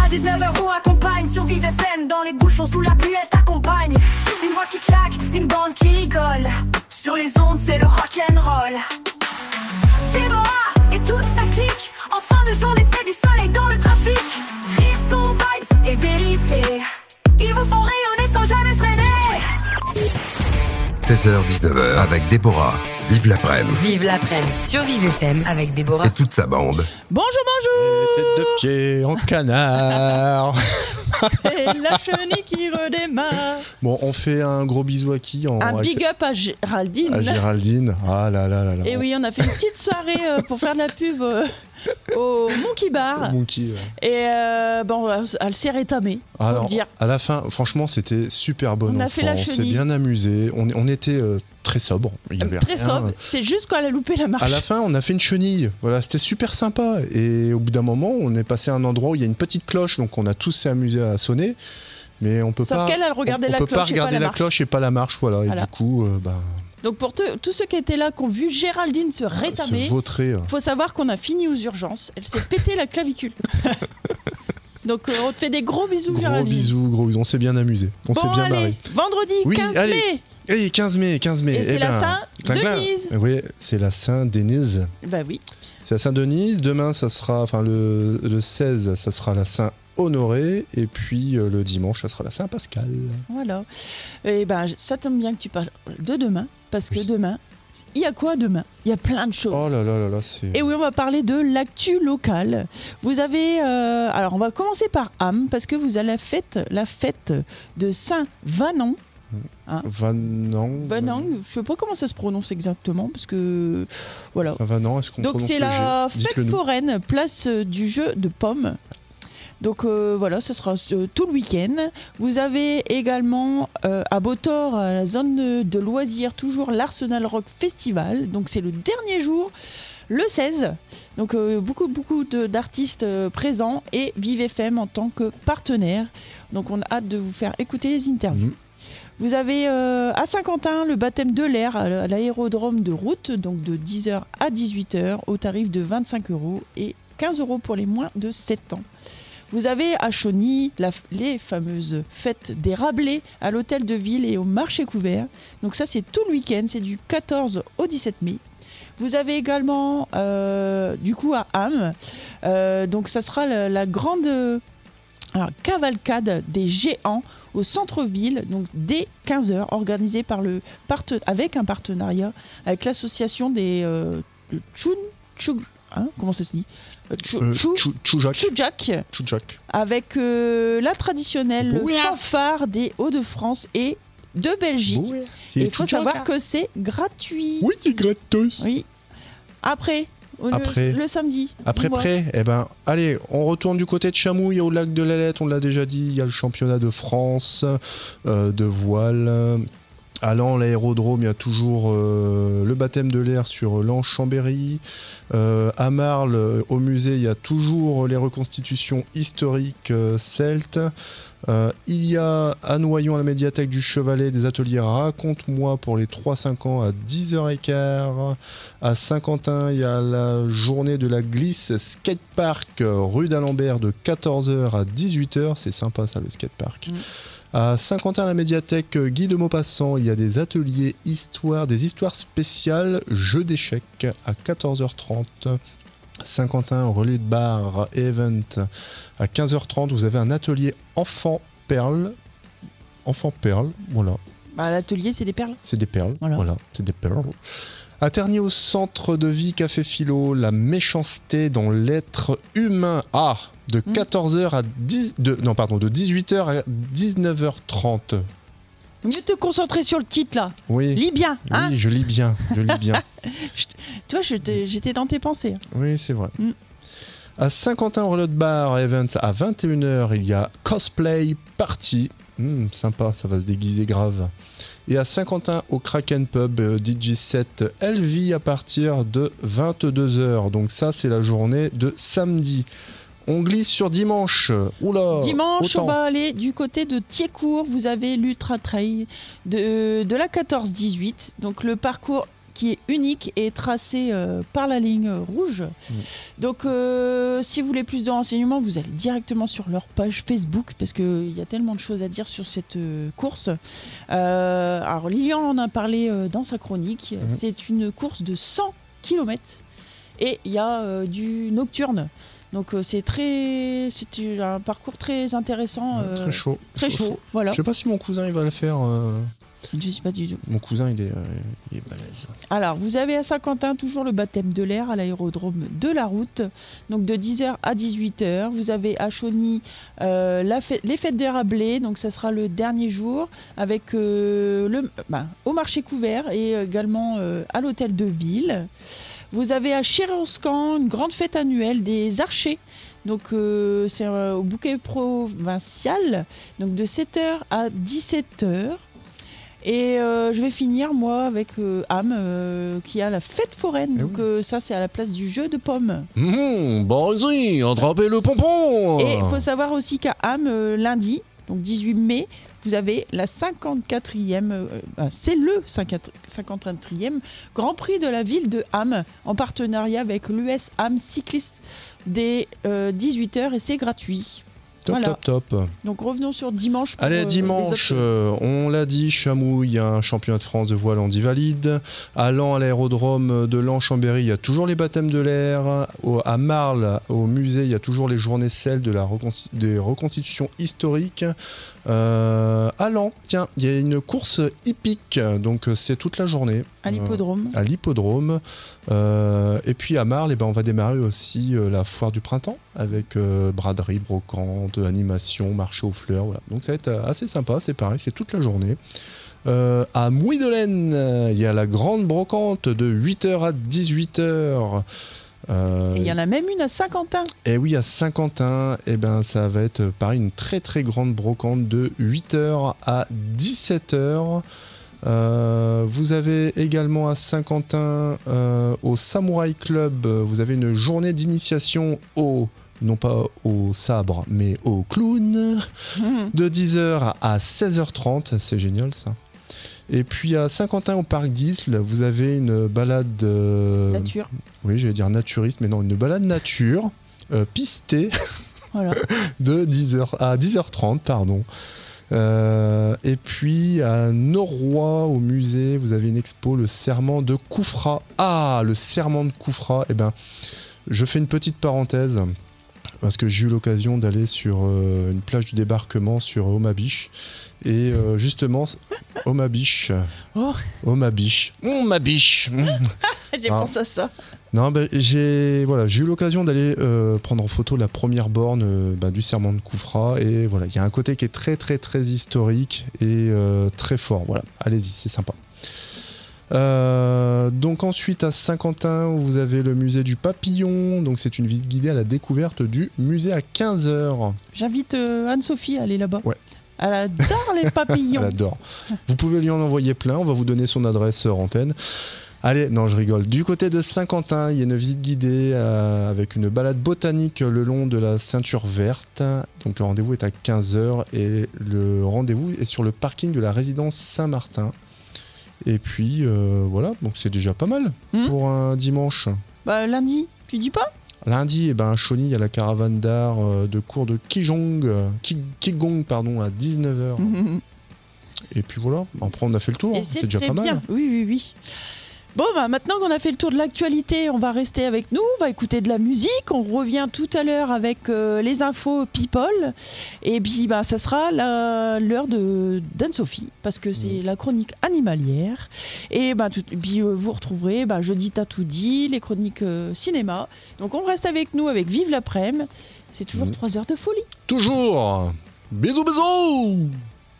À 19h on accompagne sur Vive FM. Dans les bouchons sous la pluie elle t'accompagne. Une voix qui claque, une bande qui rigole. Sur les ondes c'est le rock'n'roll. Déborah et toute sa clique. En fin de journée c'est du soleil dans le trafic. Rire, son vibes et vérité. Ils vous font rayonner sans jamais freiner. 16h-19h avec Déborah. Vive l'après-midi. Vive l'après-midi sur Vive FM avec Déborah. Et toute sa bande. Bonjour, bonjour. Tête de pied en canard. Et la chenille qui redémarre. Bon, on fait un gros bisou à qui Un big up à Géraldine. À Géraldine. Ah là là là là. Et oui, on a fait une petite soirée pour faire de la pub au Monkey Bar. Monkey, ouais. Et bon, elle s'est rétamée. Alors, dire. à la fin, franchement, c'était super bon. On a fait la On s'est chenille. bien amusé. On était très sobre. Il y avait Très rien. sobre. C'est juste quand elle a loupé la marche. À la fin, on a fait une chenille. Voilà, c'était super sympa. Et au bout d'un moment, on est passé à un endroit où il y a une petite cloche, donc on a tous s'est amusé à sonner. Mais on peut Sauf pas. qu'elle, elle regardait on la peut cloche pas et pas regarder la la marche. cloche et pas la marche, voilà. Voilà. Et du coup, Donc pour tous ceux qui étaient là, qui ont vu Géraldine se rétamer, se vautrer. faut savoir qu'on a fini aux urgences. Elle s'est pété la clavicule. Donc on te fait des gros bisous, Gros Géraldine. bisous. On s'est bien amusé. On s'est bien allez, marré. vendredi Oui, 15 allez. mai. Hey, 15 mai. Et c'est la Saint-Denise. Oui, c'est la Saint-Denise. Bah oui. C'est la Saint-Denise. Demain, ça sera, le 16, ça sera la Saint-Honoré. Et puis le dimanche, ça sera la Saint-Pascal. Voilà. Et ben ça tombe bien que tu parles de demain, parce que demain, il y a quoi demain? Il y a plein de choses. Oh là là là là, c'est. Et oui, on va parler de l'actu locale. Vous avez, alors on va commencer par Ham, parce que vous avez la fête de Saint-Venant. Vanang. Venant, je sais pas comment ça se prononce exactement, parce que voilà. Saint-Venant, est-ce qu'on Donc prononce c'est le la G? Dites-le fête nous. foraine, place du jeu de pommes. Donc voilà, ce sera tout le week-end. Vous avez également à Beautor, à la zone de loisirs, toujours l'Arsenal Rock Festival. Donc c'est le dernier jour, le 16. Donc beaucoup d'artistes présents et Vive FM en tant que partenaire. Donc on a hâte de vous faire écouter les interviews. Vous avez à Saint-Quentin le baptême de l'air à l'aérodrome de route, donc de 10h à 18h au tarif de 25 € et 15 € pour les moins de 7 ans. Vous avez à Chauny les fameuses fêtes des Rabelais à l'hôtel de ville et au marché couvert. Donc ça c'est tout le week-end, c'est du 14 au 17 mai. Vous avez également du coup à Ham, donc ça sera la grande cavalcade des géants au centre-ville, donc dès 15h, organisée par avec un partenariat avec l'association des comment ça se dit? Choujak, avec la traditionnelle fanfare des Hauts-de-France et de Belgique. Et il faut savoir que c'est gratuit. Oui, c'est gratos. Oui. Après, le samedi. Allez, on retourne du côté de Chamouille au lac de l'Alette, on l'a déjà dit, il y a le championnat de France de voile. À Lens, l'aérodrome, il y a toujours le baptême de l'air sur Lens-Chambéry. À Marle, au musée, il y a toujours les reconstitutions historiques celtes. Il y a à Noyon, à la médiathèque du Chevalet, des ateliers Raconte-moi pour les 3-5 ans à 10h15. À Saint-Quentin, il y a la journée de la glisse skatepark rue d'Alembert de 14h à 18h. C'est sympa ça, le skatepark. À Saint-Quentin, à la médiathèque Guy de Maupassant, il y a des ateliers des histoires spéciales, jeux d'échecs à 14h30. Saint-Quentin, relais de bar, event à 15h30. Vous avez un atelier enfant perles, voilà. L'atelier, c'est des perles. C'est des perles, voilà. C'est des perles. À Tergnier, au centre de vie Café Philo, la méchanceté dans l'être humain. De 14h à de 18h à 19h30. Mieux te concentrer sur le titre là. Oui. Lis bien. Oui, je lis bien. Tu vois, j'étais dans tes pensées. Oui, c'est vrai. À Saint-Quentin, au relais de bar, events à 21h, il y a cosplay party. Sympa, ça va se déguiser grave. Et à Saint-Quentin, au Kraken Pub, DJ set LV à partir de 22h. Donc ça, c'est la journée de samedi. On glisse sur dimanche. Oula, dimanche, autant. on va aller du côté de Thiécourt. Vous avez l'Ultra Trail de la 14-18. Donc le parcours qui est unique et tracé par la ligne rouge. Donc si vous voulez plus de renseignements, vous allez directement sur leur page Facebook parce qu'il y a tellement de choses à dire sur cette course. Alors Lilian en a parlé dans sa chronique. C'est une course de 100 km et il y a du nocturne. Donc c'est un parcours très intéressant. Très chaud. Très chaud, voilà. Je sais pas si mon cousin il va le faire. Je sais pas du tout. Mon cousin il est balèze. Alors vous avez à Saint-Quentin toujours le baptême de l'air à l'aérodrome de la Route, donc de 10h à 18h. Vous avez à Chauny les fêtes des Rabelais, donc ça sera le dernier jour avec au marché couvert et également à l'hôtel de ville. Vous avez à Chéroscan une grande fête annuelle des archers. Donc c'est au bouquet provincial, donc de 7h à 17h. Et je vais finir moi avec Am qui a la fête foraine. Donc ça c'est à la place du jeu de pommes. Bon vas-y, attrapez le pompon. Et il faut savoir aussi qu'à Am lundi, donc 18 mai, vous avez la 54e, c'est le 54e Grand Prix de la ville de Ham en partenariat avec l'US Ham Cycliste dès 18h et c'est gratuit. Top. Donc revenons sur dimanche. Allez, dimanche, on l'a dit, Chamoux, il y a un championnat de France de voile handi-valide. À Lens, à l'aérodrome de Lens-Chambéry, il y a toujours les baptêmes de l'air. À Marle, au musée, il y a toujours les journées celles des reconstitutions historiques. À Lens, tiens, il y a une course hippique, donc c'est toute la journée. À l'hippodrome. À l'hippodrome. Et puis à Marle, on va démarrer aussi la foire du printemps avec braderie, brocante, animation, marché aux fleurs. Voilà. Donc ça va être assez sympa, c'est pareil, c'est toute la journée. À Mouy-de-Laine, il y a la grande brocante de 8h à 18h. Et il y en a même une à Saint-Quentin. Et oui, à Saint-Quentin, ça va être pareil, une très très grande brocante de 8h à 17h. Vous avez également à Saint-Quentin, au Samouraï Club, vous avez une journée d'initiation non pas au sabre, mais au clown, de 10h à 16h30, c'est génial ça. Et puis à Saint-Quentin, au parc d'Isle, vous avez une balade... nature. Oui, j'allais dire naturiste, mais non, une balade nature, pistée, voilà. de 10h à 10h30, pardon. Et puis à Norrois, au musée, vous avez une expo, le serment de Koufra. Ah, le serment de Koufra. Je fais une petite parenthèse parce que j'ai eu l'occasion d'aller sur une plage du débarquement sur Omabiche. Et justement, Omabiche. Omabiche. J'ai pensé à ça. Non, j'ai eu l'occasion d'aller prendre en photo la première borne du serment de Koufra. Et voilà, il y a un côté qui est très très très historique et très fort. Voilà, allez-y, c'est sympa. Donc ensuite à Saint-Quentin, vous avez le musée du papillon. Donc c'est une visite guidée à la découverte du musée à 15h. J'invite Anne-Sophie à aller là-bas. Ouais. Elle adore les papillons. Elle adore. Vous pouvez lui en envoyer plein. On va vous donner son adresse hors antenne. Allez, non, je rigole. Du côté de Saint-Quentin, il y a une visite guidée avec une balade botanique le long de la ceinture verte. Donc le rendez-vous est à 15h et le rendez-vous est sur le parking de la résidence Saint-Martin. Et puis voilà, donc c'est déjà pas mal pour un dimanche. Lundi, tu dis pas ? Lundi, à Chauny, il y a la caravane d'art de cours de Qigong à 19h. Et puis voilà, après on a fait le tour, c'est déjà pas mal. Oui. Bon, maintenant qu'on a fait le tour de l'actualité, on va rester avec nous, on va écouter de la musique, on revient tout à l'heure avec les infos People, et puis ça sera l'heure d'Anne-Sophie, parce que c'est la chronique animalière, et puis vous retrouverez jeudi t'as tout dit, les chroniques cinéma, donc on reste avec nous avec Vive l'après-midi, c'est toujours 3 heures de folie. Toujours. Bisous, bisous.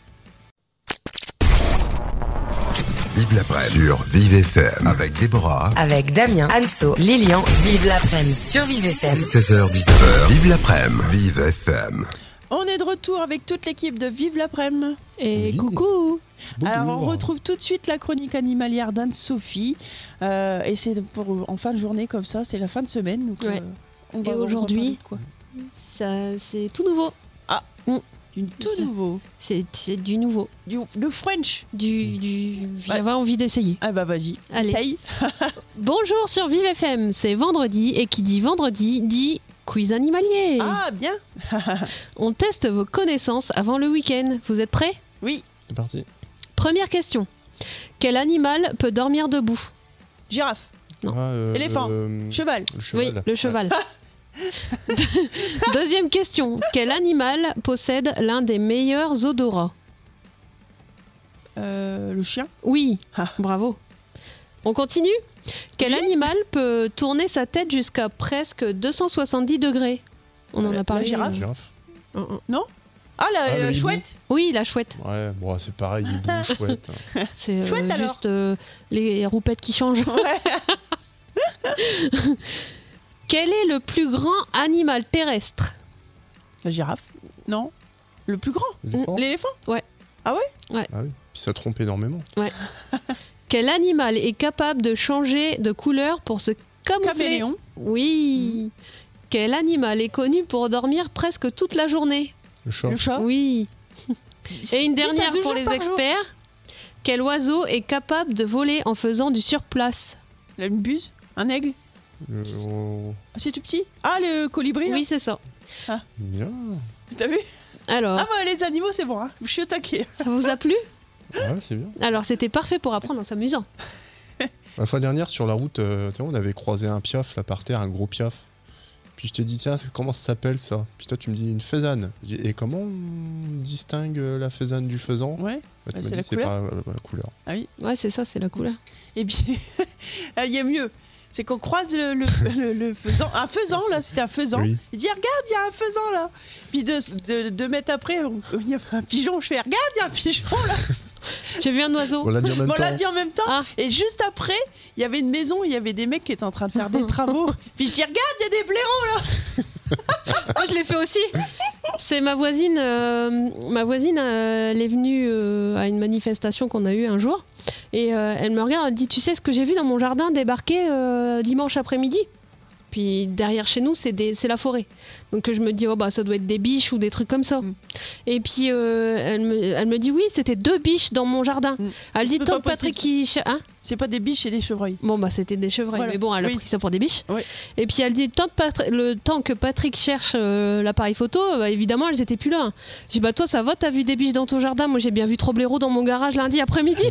Vive l'après-midi sur Vive FM avec Déborah. Avec Damien, Anso, Lilian. Vive l'après-midi sur Vive FM. 16h-19h. Vive l'après-midi. Vive FM. On est de retour avec toute l'équipe de Vive l'après-midi. Et coucou. Alors on retrouve tout de suite la chronique animalière d'Anne-Sophie. Et c'est en fin de journée comme ça, c'est la fin de semaine. Donc, et aujourd'hui, ça, c'est tout nouveau. Ah, Du tout nouveau. C'est du nouveau. Le French. J'avais envie d'essayer. Ah bah vas-y, Allez. essaye. Bonjour sur Vive FM, c'est vendredi et qui dit vendredi dit quiz animalier. Ah bien. On teste vos connaissances avant le week-end. Vous êtes prêts ? Oui. C'est parti. Première question. Quel animal peut dormir debout ? Girafe. Non. Éléphant. Cheval. Le cheval. Oui, le cheval. Deuxième question. Quel animal possède l'un des meilleurs odorats ? Le chien. Oui, Ah. bravo. On continue ? Quel animal peut tourner sa tête jusqu'à presque 270 degrés ? On en a parlé. La girafe. Girafe. Ah la le hibou. chouette. Oui, la chouette. Ouais, bon, c'est pareil, hibou, chouette. C'est Chouette, alors. juste les roupettes qui changent. Ouais. Quel est le plus grand animal terrestre ? La girafe. Non. Le plus grand. L'éléphant. L'éléphant. Ah oui, puis ça trompe énormément. Quel animal est capable de changer de couleur pour se camoufler ? Caméléon. Oui. Quel animal est connu pour dormir presque toute la journée ? Le chat. Le chat. Oui. Et une 10 à dernière 12 pour jours les par jour. experts. Quel oiseau est capable de voler en faisant du surplace ? Une buse. Un aigle. Oh, Ah, c'est tout petit. Ah le colibri. Oui, c'est ça. bien. T'as vu? Alors, Ah bah les animaux c'est bon. Hein. Je suis au taquet. ça vous a plu ? Ouais, c'est bien. Alors, c'était parfait pour apprendre en s'amusant. La fois dernière, sur la route, tu sais, on avait croisé un piaf là par terre, un gros piaf. Puis je t'ai dit, tiens, comment ça s'appelle ça ? Puis toi, tu me dis une faisane. Je dis, et comment on distingue la faisane du faisan ? Ouais. Bah, tu c'est m'as la dit, c'est couleur. pas la couleur. Ouais, c'est ça, c'est la couleur. Et puis il y a mieux. C'est qu'on croise le faisan. Un faisan là, c'était un faisan. Oui. Il dit regarde, il y a un faisan là. Puis 2 mètres après, il y a un pigeon. Je fais regarde, il y a un pigeon là. J'ai vu un oiseau. On l'a dit en même On temps. l'a dit en même temps. Ah. Et juste après, il y avait une maison, il y avait des mecs qui étaient en train de faire des travaux. Puis je dis regarde, il y a des blaireaux là. Moi, je l'ai fait aussi. C'est ma voisine. Elle est venue à une manifestation qu'on a eue un jour. Et elle me regarde, elle dit, tu sais ce que j'ai vu dans mon jardin débarquer dimanche après-midi ? Puis derrière chez nous, c'est la forêt. Donc je me dis, oh bah ça doit être des biches ou des trucs comme ça. Mm. Et puis elle me dit, oui, c'était 2 biches dans mon jardin. Mm. Elle dit, C'est tant pas que Patrick qui... Hein ? C'est pas des biches, c'est des chevreuils. Bon bah c'était des chevreuils, Voilà. mais bon, elle a Oui. pris ça pour des biches. Oui. Et puis elle dit, le temps que Patrick cherche l'appareil photo, bah, évidemment elles étaient plus là. Je dis, bah toi ça va, t'as vu des biches dans ton jardin ? Moi j'ai bien vu 3 blaireaux dans mon garage lundi après-midi.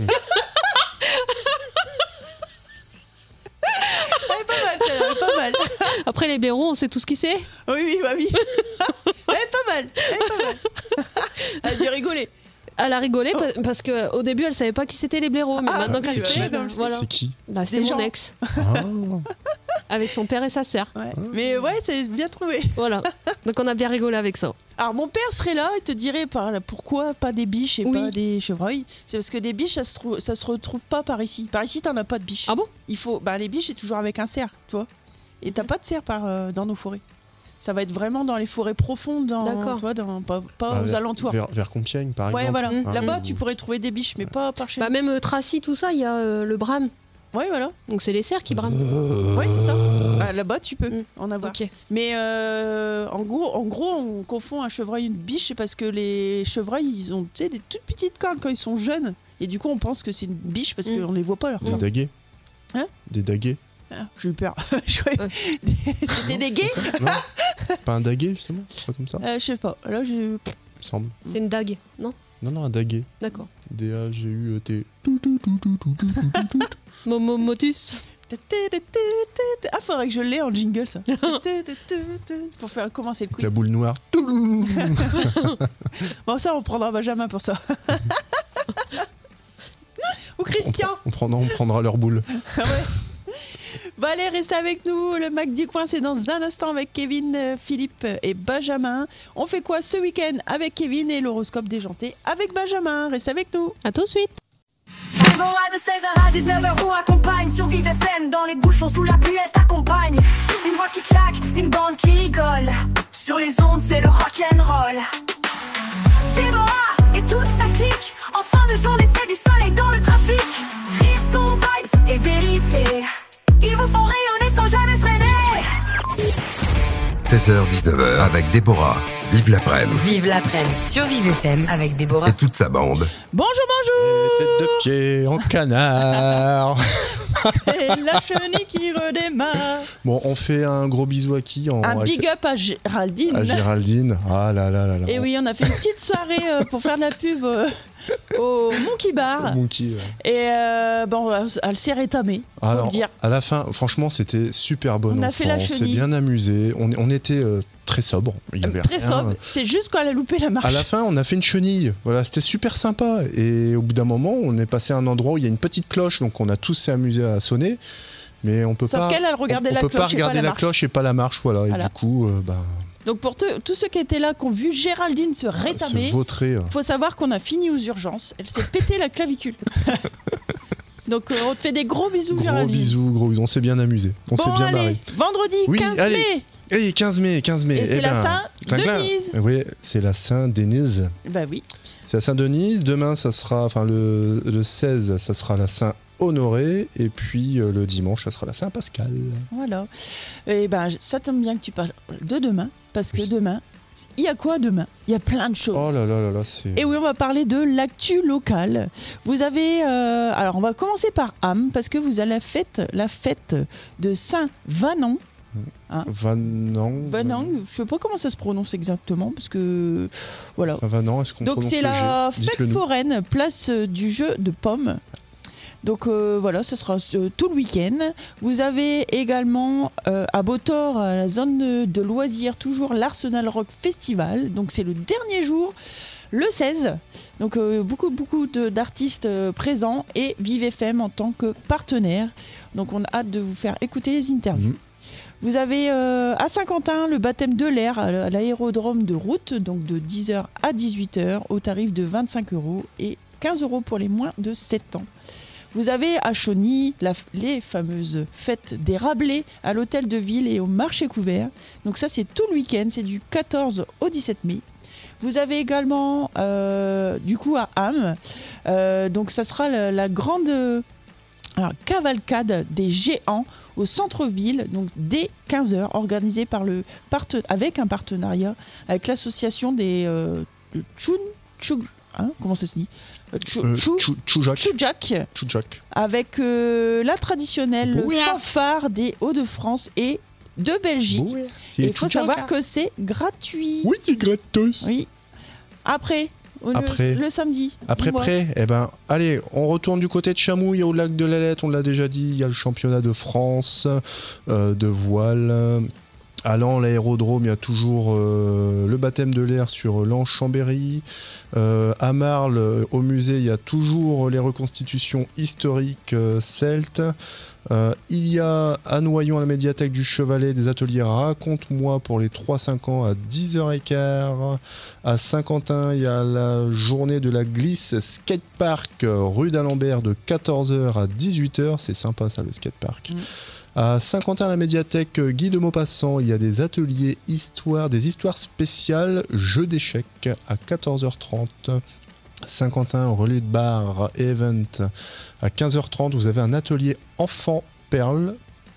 Pas mal, celle-là, pas mal. Après les blaireaux, on sait tout ce qui c'est. Oui, bah oui. Pas mal. Elle a dû rigoler. Elle a rigolé parce qu'au début elle savait pas qui c'était les blaireaux, mais maintenant c'est qu'elle qui sait, Non, je sais. voilà. C'est qui ? Bah, c'est Des mon gens. ex, Ah. avec son père et sa sœur. Ouais. Mais ouais, c'est bien trouvé. Voilà. Donc on a bien rigolé avec ça. Alors mon père serait là et te dirait pourquoi pas des biches et Oui. pas des chevreuils. C'est parce que des biches, ça se retrouve pas par ici. Par ici, t'en as pas de biches. Ah bon ? Il faut, les biches, c'est toujours avec un cerf, toi. Et t'as pas de cerf dans nos forêts. Ça va être vraiment dans les forêts profondes, D'accord. pas Ah, aux alentours. Vers Compiègne, par Ouais, exemple. voilà. Mm. Là-bas, Mmh. tu pourrais trouver des biches, mais pas par chez Bah même Tracy, tout ça, il y a le brame. nous. Ouais, voilà. Donc c'est les cerfs qui brament. Ouais, c'est ça. Là-bas, tu peux Mm. en avoir. Ok. Mais en gros, on confond un chevreuil et une biche, c'est parce que les chevreuils, ils ont des toutes petites cornes quand ils sont jeunes. Et du coup, on pense que c'est une biche parce Mm. qu'on les voit pas leurs Des cornes. daguets. Hein ? Des daguets. Ah, j'ai eu peur. Je croyais- Ouais. C'était des gays. Non, c'est pas un daguet, justement. C'est pas comme ça, Je sais pas. Là, j'ai. il me semble. C'est une dague, non ? Non, un daguet. D'accord. D-A-G-U-E-T. Motus. Ah, faudrait que je l'ai en jingle, ça. Pour faire commencer le Avec la quiz. boule noire. Bon, ça, on prendra Benjamin pour ça. Ou Christian. On prendra leur boule. Ah ouais. Bon allez, restez avec nous, le Mac du coin c'est dans un instant avec Kevin, Philippe et Benjamin. On fait quoi ce week-end avec Kevin et l'horoscope déjanté avec Benjamin? Restez avec nous. À tout de suite. Déborah de 16h à 19h vous accompagne sur Vive FM. Dans les bouchons sous la pluie elle t'accompagne. Une voix qui claque, une bande qui rigole. Sur les ondes c'est le rock'n'roll. Déborah et toute sa clique. En fin de journée c'est du soleil dans le trafic. Rire, son vibes et vérité. Ils vous font rayonner sans jamais freiner. 16h-19h avec Déborah. Vive l'après-midi Vive l'après-midi sur Vive FM avec Déborah. et toute sa bande. Bonjour, bonjour. Tête de pied en canard. Et la chenille qui redémarre. Bon, on fait un gros bisou à qui Un big up à Géraldine. À Géraldine. Ah là là là là. Et oui, on a fait une petite soirée pour faire de la pub au Monkey Bar. Monkey, ouais. Et bon, elle s'est rétamée, faut Alors, le dire. à la fin, franchement, c'était super bon. On a fait la On s'est chenille. bien amusé. On était très sobre. Il y avait Très rien. sobre. C'est juste quand elle a loupé la marche. À la fin, on a fait une chenille. Voilà, c'était super sympa. Et au bout d'un moment, on est passé à un endroit où il y a une petite cloche, donc on a tous s'est amusé à sonner. Mais on peut Sauf pas. qu'elle, elle regardait on la peut pas cloche et pas regarder la la marche. cloche et pas la marche, voilà. Et Voilà. du coup, Donc pour tous ceux qui étaient là, qui ont vu Géraldine se rétamer, se vautrer. faut savoir qu'on a fini aux urgences. Elle s'est pété la clavicule. Donc on te fait des gros bisous, Gros Géraldine. bisous, gros bisous. On s'est bien amusé. On Bon, s'est bien allez, marré. vendredi Oui, 15 allez. mai. Hey, 15 mai. Et c'est la Saint-Denise. Oui, c'est la Saint-Denise. Bah oui. C'est la Saint-Denise. Demain, ça sera, enfin le 16, ça sera la Saint-Honoré. Et puis le dimanche, ça sera la Saint-Pascal. Voilà. Et ben ça tombe bien que tu parles de demain, parce que Oui. demain, il y a quoi demain? Il y a plein de choses. Oh là là là là, c'est. Et oui, on va parler de l'actu locale. Vous avez, alors on va commencer par Ham, parce que vous avez la fête de Saint-Vanan. Vanang. Je sais pas comment ça se prononce exactement, parce que voilà. Saint-Vanan, est-ce qu'on Donc prononce c'est le la G? Dites-le fête nous. foraine, place du jeu de pommes. Donc voilà, ce sera tout le week-end. Vous avez également à Beautor, à la zone de loisirs, toujours l'Arsenal Rock Festival. Donc c'est le dernier jour, le 16. Donc beaucoup d'artistes présents et Vive FM en tant que partenaire. Donc on a hâte de vous faire écouter les interviews. Vous avez à Saint-Quentin le baptême de l'air à l'aérodrome de route, donc de 10h à 18h au tarif de 25 € et 15 € pour les moins de 7 ans. Vous avez à Chauny les fameuses fêtes des Rabelais à l'hôtel de ville et au marché couvert. Donc ça c'est tout le week-end, c'est du 14 au 17 mai. Vous avez également du coup à Ham, donc ça sera la grande cavalcade des géants au centre-ville, donc dès 15h, organisée par avec un partenariat avec l'association des comment ça se dit Tchoujak, avec la traditionnelle fanfare des Hauts-de-France et de Belgique. Et il faut savoir que c'est gratuit. Oui, c'est gratos. Oui. Après. Le samedi. Après, eh ben, allez, on retourne du côté de Chamouille au lac de l'Alette, on l'a déjà dit, il y a le championnat de France de voile. À Lens, l'aérodrome, il y a toujours le baptême de l'air sur Lens-Chambéry. À Marle, au musée, il y a toujours les reconstitutions historiques celtes. Il y a à Noyon, à la médiathèque du Chevalet, des ateliers Raconte-moi pour les 3-5 ans à 10h15. À Saint-Quentin, il y a la journée de la glisse skatepark rue d'Alembert de 14h à 18h. C'est sympa ça, le skatepark. À Saint-Quentin, à la médiathèque Guy de Maupassant, il y a des ateliers des histoires spéciales, jeux d'échecs à 14h30. Saint-Quentin, relais de bar, event à 15h30. Vous avez un atelier enfant perles,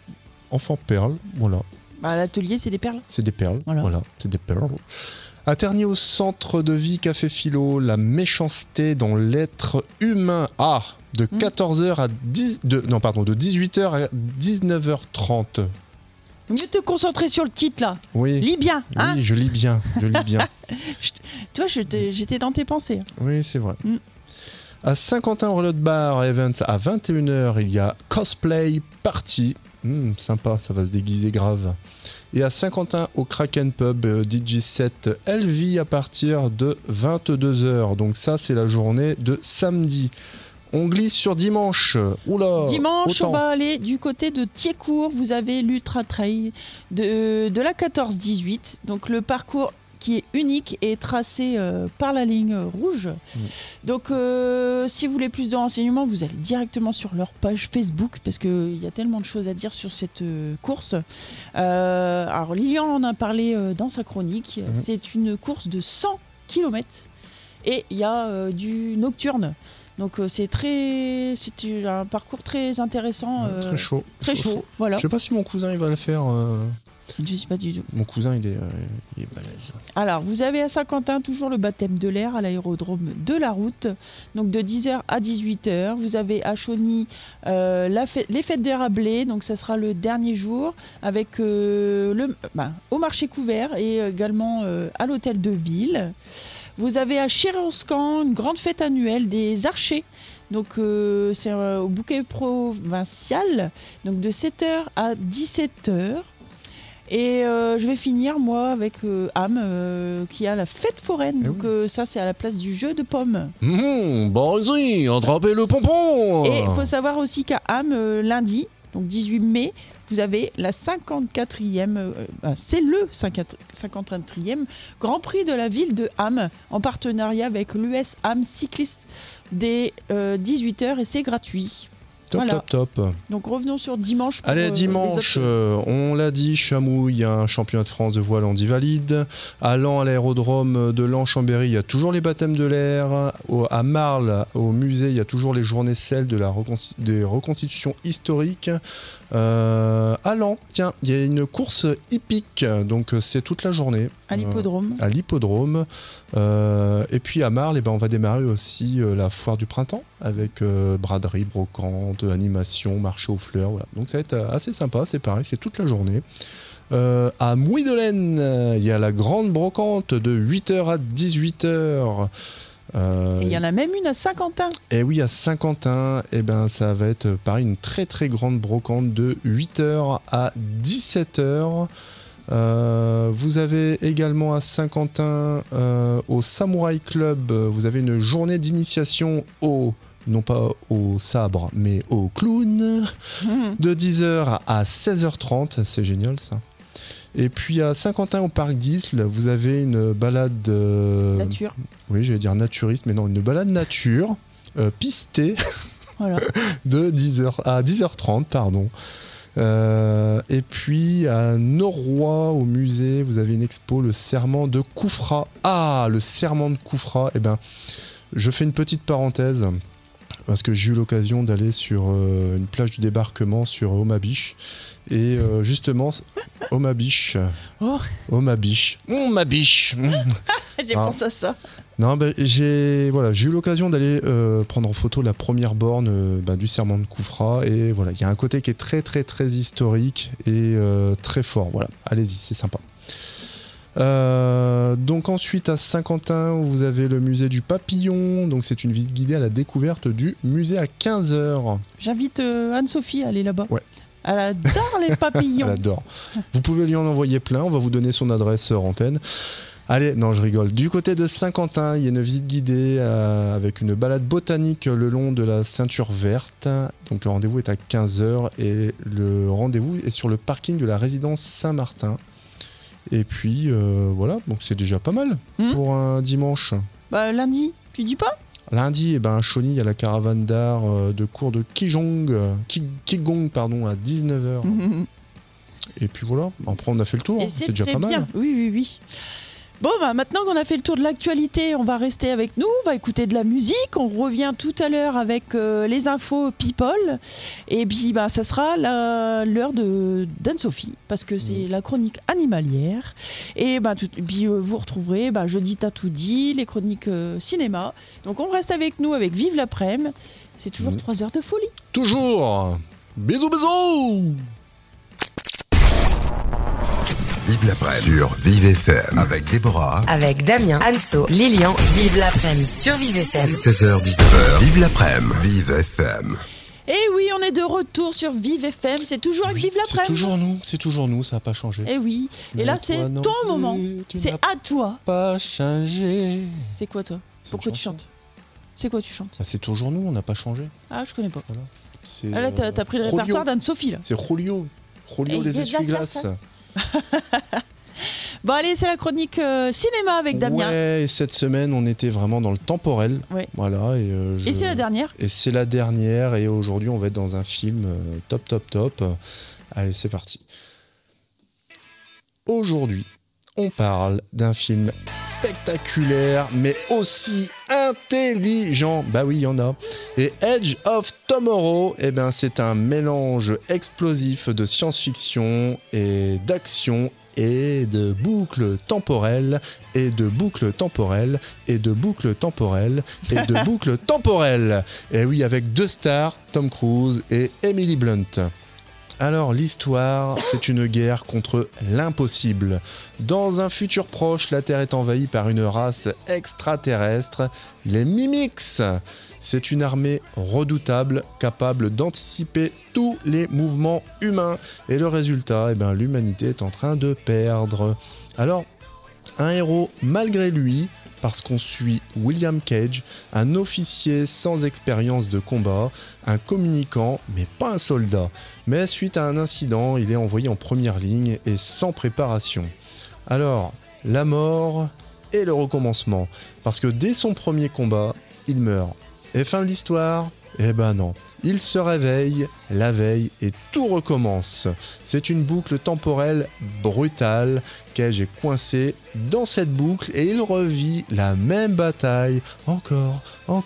voilà. Bah, l'atelier, c'est des perles. C'est des perles, Voilà. voilà, c'est des perles. À Tergnier, au centre de vie Café Philo, la méchanceté dans l'être humain. De 14h à de 18h à 19h30. Mieux te concentrer sur le titre là. Oui. Lis bien, hein. Oui, je lis bien. Tu vois, j'étais dans tes pensées. Oui, c'est vrai. À Saint-Quentin, relais de bar, event à 21h, il y a cosplay party. Sympa, ça va se déguiser grave. Et à Saint-Quentin, au Kraken Pub, DJ set LV à partir de 22h. Donc ça, c'est la journée de samedi. On glisse sur dimanche. Oula, Dimanche, autant. on va aller du côté de Thiécourt. Vous avez l'Ultra Trail de la 14-18. Donc le parcours qui est unique et tracé par la ligne rouge. Donc si vous voulez plus de renseignements, vous allez directement sur leur page Facebook parce qu'il y a tellement de choses à dire sur cette course. Alors Lilian en a parlé dans sa chronique. C'est une course de 100 km et il y a du nocturne. Donc c'est un parcours très intéressant. Très chaud. Très chaud, voilà. Je sais pas si mon cousin il va le faire. Je sais pas du tout. Mon cousin, il est balèze. Alors, vous avez à Saint-Quentin toujours le baptême de l'air à l'aérodrome de la Route, donc de 10h à 18h. Vous avez à Chauny les fêtes des Rabelais, donc ça sera le dernier jour, avec au marché couvert et également à l'hôtel de ville. Vous avez à Chéroscan une grande fête annuelle des archers. Donc c'est au bouquet provincial, donc de 7h à 17h. Et je vais finir moi avec Am qui a la fête foraine. Donc ça c'est à la place du jeu de pommes. Bon vas-y, attrapez le pompon. Et il faut savoir aussi qu'à Am lundi, donc 18 mai, vous avez la 54e, c'est le 54e Grand Prix de la ville de Ham en partenariat avec l'US Ham Cycliste dès 18h et c'est gratuit. Top. Donc revenons sur dimanche. Allez, dimanche, on l'a dit, Chamouille, il y a un championnat de France de voile handi valide. À Laon, à l'aérodrome de Laon-Chambéry, il y a toujours les baptêmes de l'air. À Marle, au musée, il y a toujours les journées celles des reconstitutions historiques. À Laon, tiens, il y a une course hippique, donc c'est toute la journée. À l'hippodrome. À l'hippodrome. Et puis à Marle, on va démarrer aussi la foire du printemps avec braderie, brocante, animation, marché aux fleurs. Voilà. Donc ça va être assez sympa, c'est pareil, c'est toute la journée. À Mouydelaine, il y a la grande brocante de 8h à 18h. Et il y en a même une à Saint-Quentin. Et oui, à Saint-Quentin, ça va être pareil, une très très grande brocante de 8h à 17h. Vous avez également à Saint-Quentin, au Samouraï Club, vous avez une journée d'initiation non pas au sabre, mais au clown, de 10h à 16h30, c'est génial ça. Et puis à Saint-Quentin, au parc d'Isle, vous avez une balade... nature. Oui, j'allais dire naturiste, mais non, une balade nature, pistée, voilà. de 10h à 10h30, pardon. Et puis à Norrois, au musée, vous avez une expo, le serment de Koufra. Ah, le serment de Koufra. Je fais une petite parenthèse parce que j'ai eu l'occasion d'aller sur une plage du débarquement sur Omabiche. Et justement, Omabiche. Omabiche. J'ai pensé à ça. Non, j'ai eu l'occasion d'aller prendre en photo la première borne du serment de Koufra. Et voilà, il y a un côté qui est très très très historique et très fort. Voilà, allez-y, c'est sympa. Donc ensuite à Saint-Quentin, vous avez le musée du papillon. Donc c'est une visite guidée à la découverte du musée à 15h. J'invite Anne-Sophie à aller là-bas. Ouais. Elle adore les papillons. Elle adore. Vous pouvez lui en envoyer plein. On va vous donner son adresse hors antenne. Allez, non, je rigole. Du côté de Saint-Quentin, il y a une visite guidée avec une balade botanique le long de la ceinture verte. Donc le rendez-vous est à 15h et le rendez-vous est sur le parking de la résidence Saint-Martin. Et puis voilà, donc c'est déjà pas mal pour un dimanche. Lundi, tu dis pas ? Lundi, à Chauny, il y a la caravane d'art de cours de Qigong à 19h. Et puis voilà, après on a fait le tour, c'est déjà pas mal. Oui. Bon, maintenant qu'on a fait le tour de l'actualité, on va rester avec nous, on va écouter de la musique. On revient tout à l'heure avec les infos People. Et puis, ça sera l'heure d'Anne-Sophie, parce que c'est la chronique animalière. Et puis, vous retrouverez jeudi, t'as tout dit, les chroniques cinéma. Donc, on reste avec nous avec Vive l'après-midi. C'est toujours 3 heures de folie. Toujours. Bisous, bisous. Vive l'après-midi sur Vive FM avec Déborah, avec Damien, Anso, Lilian. Vive l'après-midi sur Vive FM. 16h-19h. Vive l'après-midi. Vive FM. Et oui, on est de retour sur Vive FM. C'est toujours avec Vive l'après-midi. C'est toujours nous, ça n'a pas changé. Et oui. Et là, c'est ton moment. C'est à toi. Pas changé. C'est quoi, toi ? Pourquoi tu chantes ? C'est quoi tu chantes ? C'est toujours nous, on n'a pas changé. Ah, je connais pas. Voilà. Là, t'as pris le répertoire d'Anne-Sophie, là. C'est Rolio. Rolio les essuie-glaces. Bon allez, c'est la chronique cinéma avec Damien. Ouais, et cette semaine on était vraiment dans le temporel. Ouais. Voilà, et c'est la dernière. Et c'est la dernière, et aujourd'hui on va être dans un film top. Allez, c'est parti. Aujourd'hui, on parle d'un film spectaculaire, mais aussi intelligent. Bah oui, il y en a. Et Edge of Tomorrow, eh ben, c'est un mélange explosif de science-fiction et d'action et de boucles temporelles et de boucles temporelles et de boucles temporelles et de boucles temporelles. Et oui, avec 2 stars, Tom Cruise et Emily Blunt. Alors l'histoire, c'est une guerre contre l'impossible. Dans un futur proche, la Terre est envahie par une race extraterrestre, les Mimics. C'est une armée redoutable, capable d'anticiper tous les mouvements humains. Et le résultat, eh ben, l'humanité est en train de perdre. Alors, un héros malgré lui, parce qu'on suit William Cage, un officier sans expérience de combat, un communicant, mais pas un soldat. Mais suite à un incident, il est envoyé en première ligne et sans préparation. Alors, la mort et le recommencement. Parce que dès son premier combat, il meurt. Et fin de l'histoire ? Eh ben non. Il se réveille la veille et tout recommence. C'est une boucle temporelle brutale. Cage est coincé dans cette boucle et il revit la même bataille encore.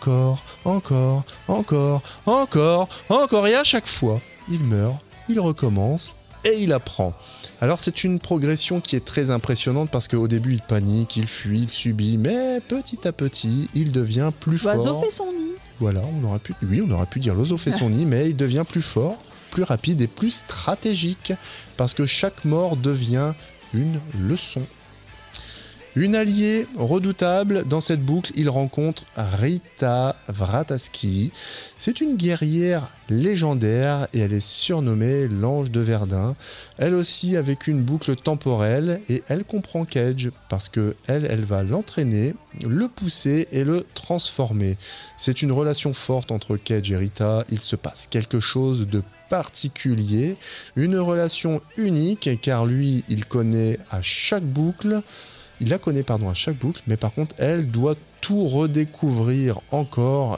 Et à chaque fois, il meurt, il recommence et il apprend. Alors c'est une progression qui est très impressionnante parce qu'au début il panique, il fuit, il subit, mais petit à petit il devient plus fort. L'oiseau fait son nid. Voilà, on aurait pu dire l'oiseau fait son nid, mais il devient plus fort, plus rapide et plus stratégique parce que chaque mort devient une leçon. Une alliée redoutable dans cette boucle, il rencontre Rita Vrataski. C'est une guerrière légendaire et elle est surnommée l'Ange de Verdun. Elle aussi avec une boucle temporelle et elle comprend Cage parce que elle va l'entraîner, le pousser et le transformer. C'est une relation forte entre Cage et Rita. Il se passe quelque chose de particulier, une relation unique car lui, il connaît à chaque boucle. Il la connaît à chaque boucle, mais par contre, elle doit tout redécouvrir encore.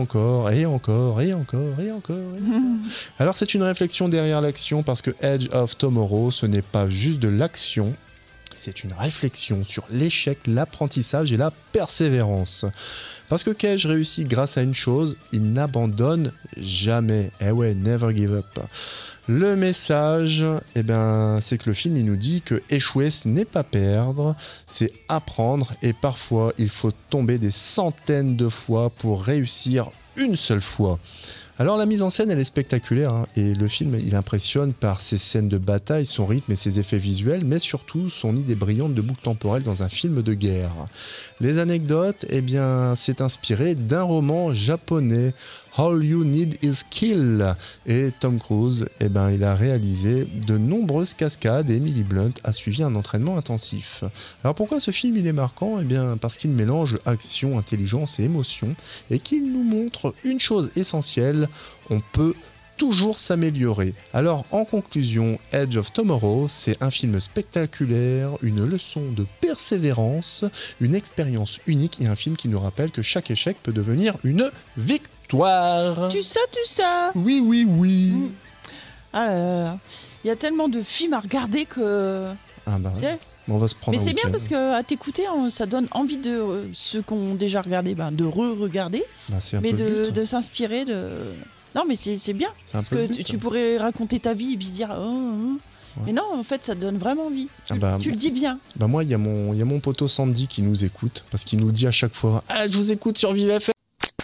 Alors c'est une réflexion derrière l'action parce que Edge of Tomorrow, ce n'est pas juste de l'action, c'est une réflexion sur l'échec, l'apprentissage et la persévérance. Parce que Cage réussit grâce à une chose, il n'abandonne jamais. Eh ouais, never give up. Le message, eh ben, c'est que le film il nous dit que échouer ce n'est pas perdre, c'est apprendre et parfois il faut tomber des centaines de fois pour réussir une seule fois. Alors la mise en scène elle est spectaculaire hein, et le film il impressionne par ses scènes de bataille, son rythme et ses effets visuels, mais surtout son idée brillante de boucle temporelle dans un film de guerre. Les anecdotes, eh bien, c'est inspiré d'un roman japonais, All You Need Is Kill. Et Tom Cruise, eh ben, il a réalisé de nombreuses cascades et Emily Blunt a suivi un entraînement intensif. Alors pourquoi ce film il est marquant ? Eh bien, parce qu'il mélange action, intelligence et émotion et qu'il nous montre une chose essentielle, on peut toujours s'améliorer. Alors en conclusion, Edge of Tomorrow, c'est un film spectaculaire, une leçon de persévérance, une expérience unique et un film qui nous rappelle que chaque échec peut devenir une victoire. Tu sais. Oui. Ah là là. Il y a tellement de films à regarder que... Ah bah ouais. On va se prendre. Mais un c'est bien week-end. parce que à t'écouter, ça donne envie de ceux qui ont déjà regardé, de re-regarder, Bah, c'est un mais peu le but. de s'inspirer de... Non mais c'est bien, C'est un parce peu le que but. tu pourrais raconter ta vie et puis dire mais non en fait ça donne vraiment envie. Tu le dis bien. Bah moi il y a mon poteau Sandy qui nous écoute parce qu'il nous le dit à chaque fois. Ah je vous écoute sur Vive FM.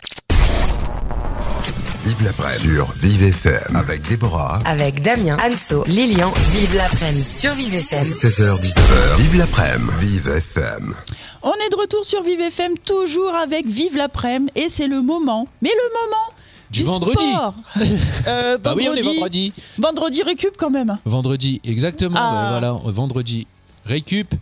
Vive l'après-midi sur Vive FM avec Déborah. Avec Damien, Anso, Lilian, vive l'après-midi sur Vive FM. 16h-19h, Vive l'après-midi, Vive FM. On est de retour sur Vive FM, toujours avec Vive l'après-midi et c'est le moment. Mais le moment du vendredi. Sport. Bah oui, on est vendredi. Vendredi récup quand même. Vendredi, exactement. Ah. Voilà, vendredi. Récup.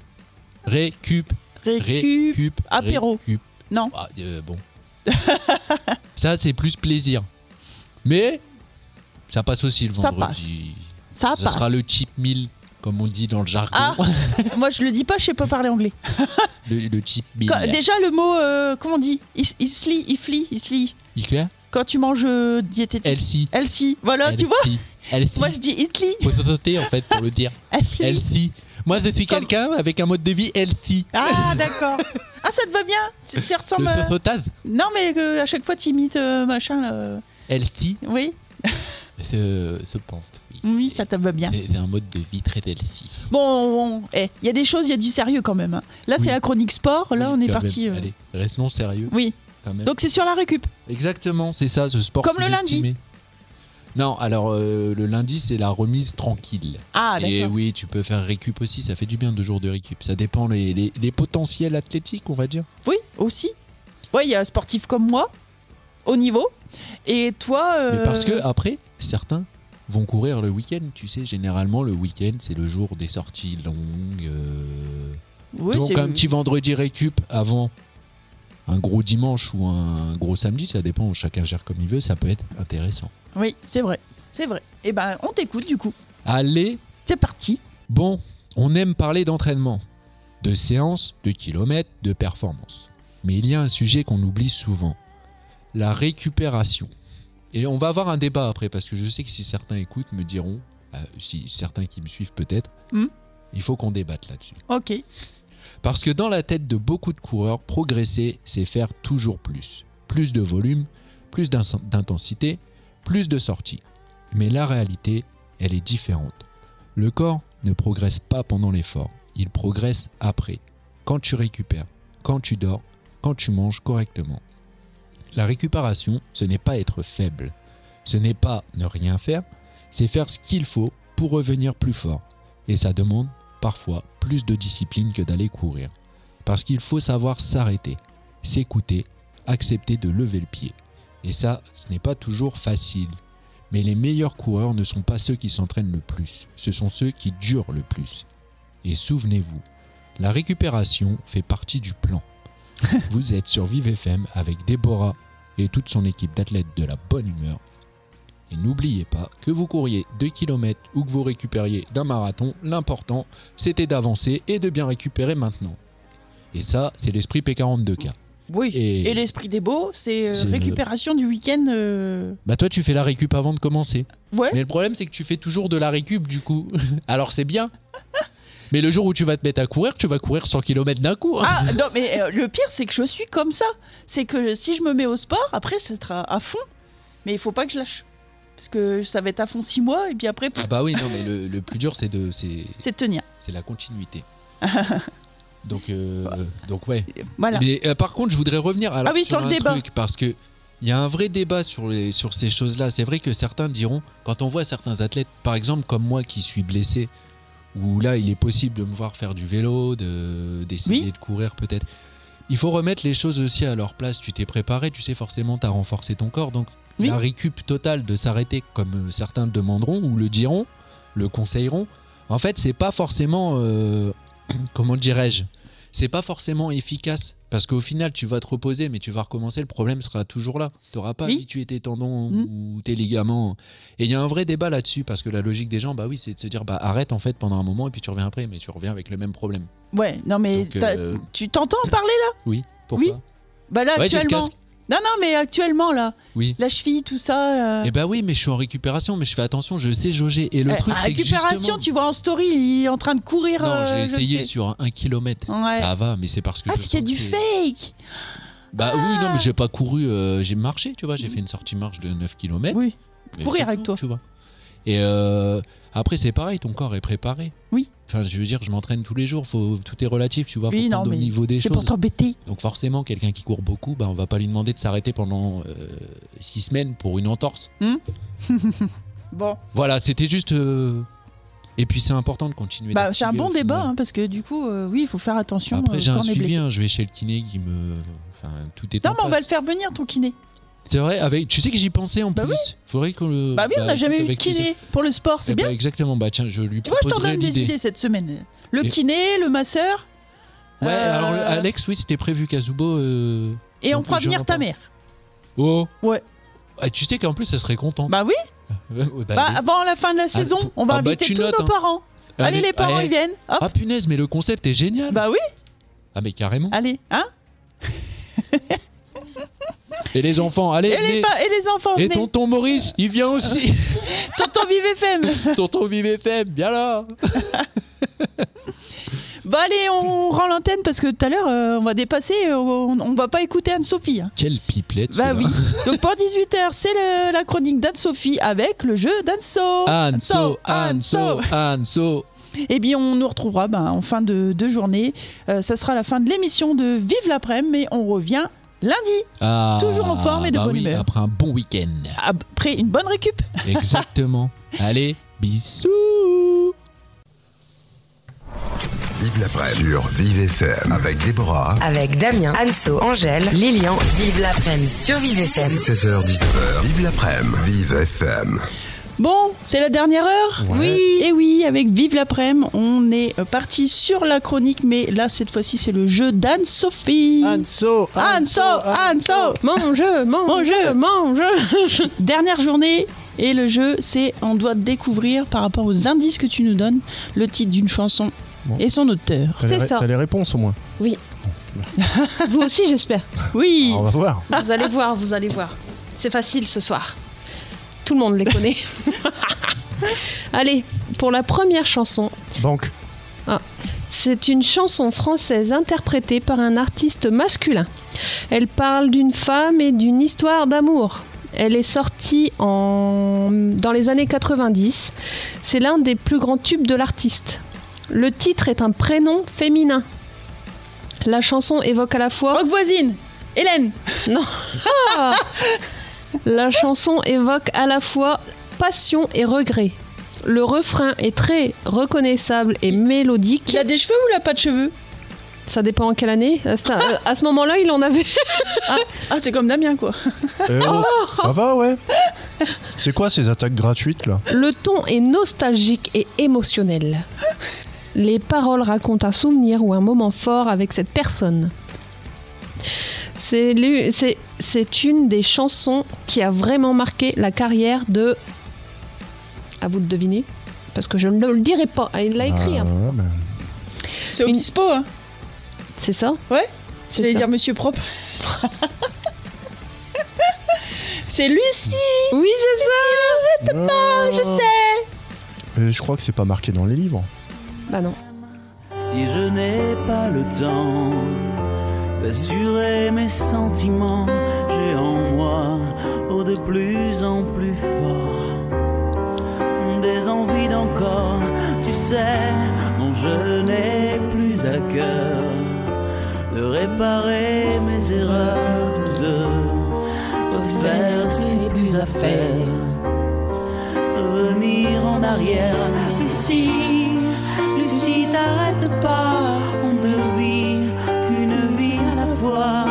Apéro. Récup. Non. Ah, bon. Ça, c'est plus plaisir. Mais ça passe aussi le Ça vendredi. Ça passe. sera le cheap meal, comme on dit dans le jargon. Ah, moi je le dis pas, je sais pas parler anglais. le cheap meal. Déjà le mot, comment on dit Isli. Quand tu manges diététique. Healthy. Voilà, tu vois. Moi je dis Itli. Faut sauter en fait pour le dire. Healthy. Moi, je suis quelqu'un avec un mode de vie healthy. Ah, d'accord. Ah, ça te va bien? Tu ressembles. Le sautage Non, mais à chaque fois, tu imites machin là. healthy, Oui, se pense. Oui. oui, ça te va bien. C'est un mode de vie très healthy. Bon, il y a des choses, il y a du sérieux quand même. Hein. Là, Oui. c'est la chronique sport. Là, Oui, on est quand parti. même. Allez, restons sérieux. Oui. Quand même. Donc, c'est sur la récup. Exactement, c'est ça, ce sport Comme le sous-estimé. Non, alors le lundi, c'est la remise tranquille. Ah, Et d'accord. oui, tu peux faire récup aussi, ça fait du bien 2 jours de récup. Ça dépend les potentiels athlétiques, on va dire. Oui, aussi. Ouais, il y a un sportif comme moi, au niveau. Et toi. Mais parce que après, certains vont courir le week-end. Tu sais, généralement, le week-end, c'est le jour des sorties longues. Oui, Donc c'est- un petit vendredi récup avant un gros dimanche ou un gros samedi, ça dépend, chacun gère comme il veut, ça peut être intéressant. Oui, c'est vrai. C'est vrai. Eh ben, on t'écoute du coup. Allez, C'est parti. bon, on aime parler d'entraînement, de séances, de kilomètres, de performance. Mais il y a un sujet qu'on oublie souvent, la récupération. Et on va avoir un débat après, parce que je sais que si certains écoutent, me diront, si certains qui me suivent peut-être, il faut qu'on débatte là-dessus. Ok. Parce que dans la tête de beaucoup de coureurs, progresser, c'est faire toujours plus. Plus de volume, plus d'intensité, plus de sorties. Mais la réalité, elle est différente. Le corps ne progresse pas pendant l'effort, il progresse après, quand tu récupères, quand tu dors, quand tu manges correctement. La récupération, ce n'est pas être faible, ce n'est pas ne rien faire, c'est faire ce qu'il faut pour revenir plus fort. Et ça demande parfois plus de discipline que d'aller courir. Parce qu'il faut savoir s'arrêter, s'écouter, accepter de lever le pied. Et ça, ce n'est pas toujours facile. Mais les meilleurs coureurs ne sont pas ceux qui s'entraînent le plus, ce sont ceux qui durent le plus. Et souvenez-vous, la récupération fait partie du plan. Vous êtes sur Vive FM avec Déborah et toute son équipe d'athlètes de la bonne humeur. Et n'oubliez pas que vous couriez 2 km ou que vous récupériez d'un marathon, l'important c'était d'avancer et de bien récupérer maintenant. Et ça, c'est l'esprit P42K. Oui. Et- Et l'esprit des beaux, c'est C'est- récupération du week-end. Bah toi tu fais la récup avant de commencer. Ouais. Mais le problème c'est que tu fais toujours de la récup du coup. Alors c'est bien. Mais le jour où tu vas te mettre à courir, tu vas courir 100 km d'un coup. Ah non, mais le pire, c'est que je suis comme ça. C'est que si je me mets au sport, après, ça sera à fond. Mais il faut pas que je lâche. Parce que ça va être à fond 6 mois, et puis après, Ah bah oui, non mais le plus dur c'est de tenir. c'est la continuité. Donc ouais. Voilà. Mais par contre, je voudrais revenir alors, Ah oui, sur sur un le débat. truc parce que il y a un vrai débat sur ces choses-là. C'est vrai que certains diront, quand on voit certains athlètes, par exemple comme moi qui suis blessé, où là il est possible de me voir faire du vélo, d'essayer Oui. de courir peut-être. Il faut remettre les choses aussi à leur place. Tu t'es préparé, tu sais forcément t'as renforcé ton corps, donc Oui. la récup totale de s'arrêter comme certains le demanderont ou le diront, le conseilleront. En fait, c'est pas forcément comment dirais-je, c'est pas forcément efficace parce qu'au final tu vas te reposer mais tu vas recommencer, le problème sera toujours là. Tu n'auras pas Oui. habitué tes tendons ou tes ligaments. Et il y a un vrai débat là-dessus parce que la logique des gens, bah oui, c'est de se dire bah arrête en fait pendant un moment et puis tu reviens après, mais tu reviens avec le même problème. Ouais, non, mais Donc, tu t'entends parler là? Oui, pourquoi Oui. Bah là, Ouais, j'ai le actuellement. casque. Non, non, mais actuellement là, Oui. la cheville, tout ça. Et bah oui, mais je suis en récupération, mais je fais attention, je sais jauger. Et le truc, à c'est que récupération, justement... tu vois en story, il est en train de courir. Non, j'ai je essayé sais. sur 1 kilomètre. Ouais. Ça va, mais c'est parce que Ah, je c'était sens du que c'est- fake. Bah oui, non, mais j'ai pas couru, j'ai marché, tu vois, j'ai fait une sortie marche de 9 km. Oui. Courir avec toi. Tu vois. Et après, c'est pareil, ton corps est préparé. Oui. Enfin, je veux dire, je m'entraîne tous les jours, tout est relatif, tu vois, faut Oui, non, prendre au mais niveau des c'est choses. pour t'embêter. Donc forcément, quelqu'un qui court beaucoup, bah, on va pas lui demander de s'arrêter pendant 6 semaines pour une entorse. Bon, Voilà, c'était juste... Et puis c'est important de continuer. bah, c'est un d'activer bon au débat, final. hein, parce que du coup, oui, il faut faire attention Après, j'ai quand un on est suivi, blessé. hein, je vais chez le kiné qui me... Enfin, tout est Non, en mais on va place. le faire venir, ton kiné. C'est vrai, avec... tu sais que j'y pensais en Bah plus. Faudrait qu'on le... Bah oui, on n'a jamais eu de avec plaisir. kiné pour le sport, c'est Eh bien. bah, exactement, bah tiens, je lui Tu vois, je t'en proposerai donne des l'idée. idées cette semaine. Le Et- kiné, le masseur. Ouais, alors Alex, oui, c'était prévu Kazubo. Et on donc, fera je venir n'en ta parle. mère. Oh. Ouais. Ah, tu sais qu'en plus, elle serait contente. Bah oui, Ouais, bah, bah, allez. avant la fin de la saison, on va ah bah, inviter tu tous notes, nos hein. parents. Allez, les parents, allez. ils viennent. Hop. Ah punaise, mais le concept est génial. Bah oui, Ah mais carrément. allez, hein. Et les enfants, allez. Et les enfants, Et venez. tonton Maurice, il vient aussi. Tonton Vive FM. Tonton Vive FM, viens là. Bah allez, on rend l'antenne parce que tout à l'heure, on va dépasser, on va pas écouter Anne-Sophie. Hein. Quelle pipelette. Bah celui-là. oui. Donc pour 18h, c'est la chronique d'Anne-Sophie avec le jeu d'Anso. Anso. Et bien on nous retrouvera en fin de journée. Ça sera la fin de l'émission de Vive l'après-midi, mais on revient lundi. Toujours en forme et de bonne humeur. Après un bon week-end. Après une bonne récup. Exactement. Allez, bisous. Vive l'après-midi sur Vive FM avec Déborah. Avec Damien, Anso, Angèle, Lilian. Vive l'après-midi sur Vive FM. 16h-19h. Vive l'après-midi. Vive FM. Bon, c'est la dernière heure. Ouais. Oui. Et oui, avec Vive l'après-midi, on est parti sur la chronique, mais là, cette fois-ci, c'est le jeu d'Anne-Sophie. Anso. Mange. Dernière journée, et le jeu, c'est on doit découvrir par rapport aux indices que tu nous donnes, le titre d'une chanson Bon. et son auteur. C'est ça. T'as les réponses au moins. Oui. Vous aussi, j'espère. Oui, On va voir. Vous allez voir. C'est facile ce soir. Tout le monde les connaît. Allez, pour la première chanson. Banque. C'est une chanson française interprétée par un artiste masculin. Elle parle d'une femme et d'une histoire d'amour. Elle est sortie dans les années 90. C'est l'un des plus grands tubes de l'artiste. Le titre est un prénom féminin. La chanson évoque à la fois... rock voisine, Hélène. Non. Ah. La chanson évoque à la fois passion et regret. Le refrain est très reconnaissable et mélodique. Il a des cheveux ou il a pas de cheveux? Ça dépend en quelle année. À ce moment-là, il en avait. Ah, c'est comme Damien, quoi. Ça va, ouais. C'est quoi ces attaques gratuites là? Le ton est nostalgique et émotionnel. Les paroles racontent un souvenir ou un moment fort avec cette personne. C'est une des chansons qui a vraiment marqué la carrière de... À vous de deviner, parce que je ne le dirai pas. Il l'a écrit. Hein. Ben... C'est Obispo, hein. C'est ça? Ouais. C'est J'allais ça. dire Monsieur Propre. C'est Lucie. Oui, c'est ça. Je sais. Je crois que c'est pas marqué dans les livres. Bah non. Si je n'ai pas le temps d'assurer mes sentiments, j'ai en moi, de plus en plus fort, des envies d'encore, tu sais, dont je n'ai plus à cœur de réparer mes erreurs, de refaire ce n'est plus à faire, revenir en arrière. Lucie, Lucie, t'arrête pas, on ne vit qu'une vie à la fois,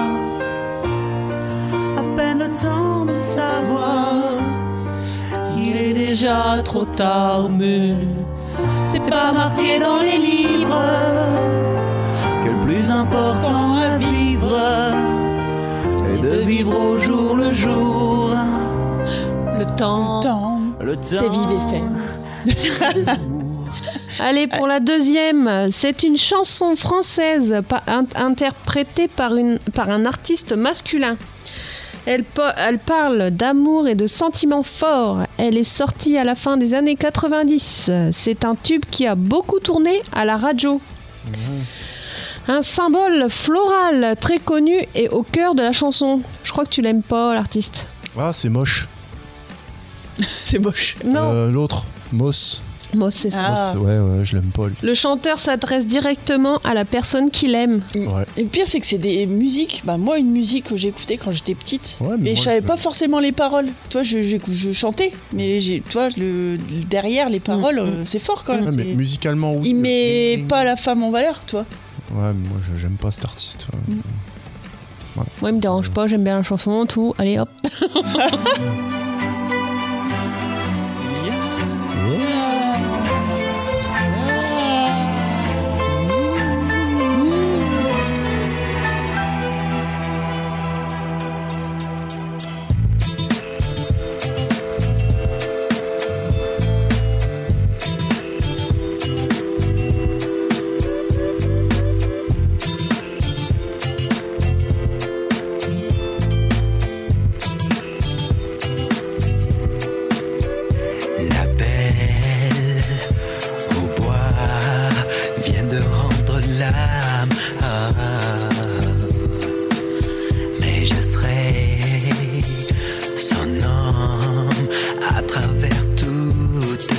à peine le temps de savoir qu'il est déjà trop tard, mais c'est pas marqué dans les livres que le plus important à vivre est de vivre au jour le jour. Le temps. Le temps. C'est Vive FM. Allez, pour la deuxième, c'est une chanson française interprétée par un artiste masculin. Elle parle d'amour et de sentiments forts. Elle est sortie à la fin des années 90. C'est un tube qui a beaucoup tourné à la radio. Un symbole floral très connu est au cœur de la chanson. Je crois que tu l'aimes pas, l'artiste. Ah, c'est moche. C'est moche. Non, L'autre, Moss. moi c'est ça. Ah. Ouais, je l'aime pas. Lui. Le chanteur s'adresse directement à la personne qu'il aime. Ouais. Et le pire, c'est que c'est des musiques. Bah, moi, une musique que j'écoutais quand j'étais petite. Ouais, Mais moi, je savais pas forcément les paroles. Toi, je chantais. Mais derrière les paroles, c'est fort quand même. Ouais, mais C'est- musicalement, oui. Il met pas la femme en valeur, toi. Ouais, mais moi, j'aime pas cet artiste. Moi, il me dérange pas, j'aime bien la chanson, tout. Allez hop.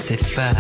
ces femmes.